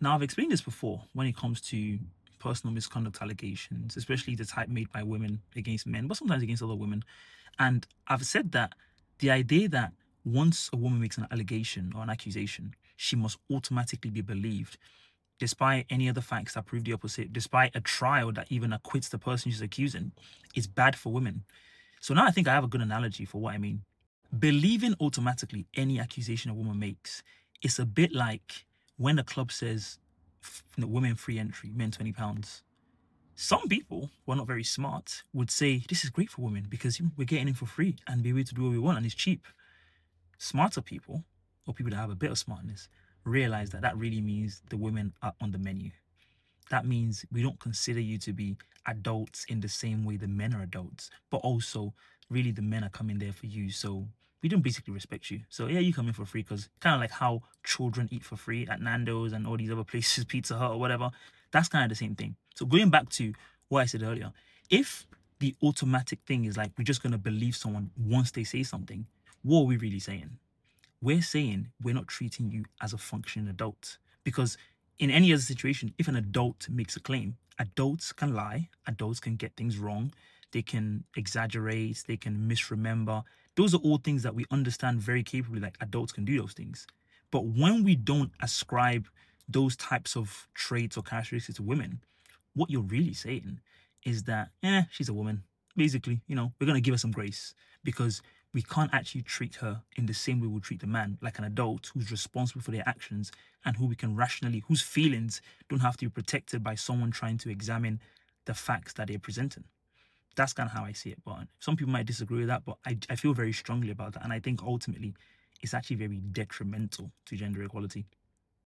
Now, I've explained this before when it comes to personal misconduct allegations, especially the type made by women against men, but sometimes against other women. And I've said that the idea that once a woman makes an allegation or an accusation, she must automatically be believed, despite any other facts that prove the opposite, despite a trial that even acquits the person she's accusing, is bad for women. So now I think I have a good analogy for what I mean. Believing automatically any accusation a woman makes is a bit like when a club says women free entry, men £20. Some people who are not very smart would say this is great for women because we're getting in for free and be able to do what we want and it's cheap. Smarter people, or people that have a bit of smartness, realize that that really means the women are on the menu. That means we don't consider you to be adults in the same way the men are adults, but also really the men are coming there for you. So we don't basically respect you. So yeah, you come in for free because kind of like how children eat for free at Nando's and all these other places, Pizza Hut or whatever. That's kind of the same thing. So going back to what I said earlier, if the automatic thing is like we're just gonna believe someone once they say something, what are we really saying? We're saying we're not treating you as a functioning adult. Because in any other situation, if an adult makes a claim, adults can lie, adults can get things wrong, they can exaggerate, they can misremember. Those are all things that we understand very capably, like adults can do those things. But when we don't ascribe those types of traits or characteristics to women, what you're really saying is that, she's a woman. Basically, we're going to give her some grace because we can't actually treat her in the same way we treat the man, like an adult who's responsible for their actions and who we can rationally, whose feelings don't have to be protected by someone trying to examine the facts that they're presenting. That's kind of how I see it. But some people might disagree with that, but I feel very strongly about that. And I think ultimately it's actually very detrimental to gender equality.